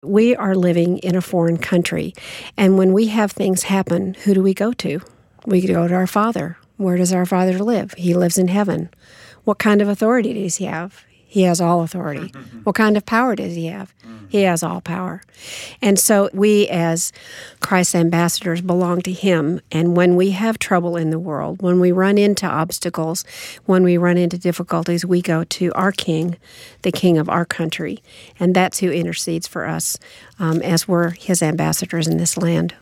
We are living in a foreign country, and when we have things happen, who do we go to? We go to our Father. Where does our Father live? He lives in heaven. What kind of authority does he have? He has all authority. What kind of power does he have? He has all power. And so we as Christ's ambassadors belong to him. And when we have trouble in the world, when we run into obstacles, when we run into difficulties, we go to our King, the King of our country. And that's who intercedes for us as we're his ambassadors in this land.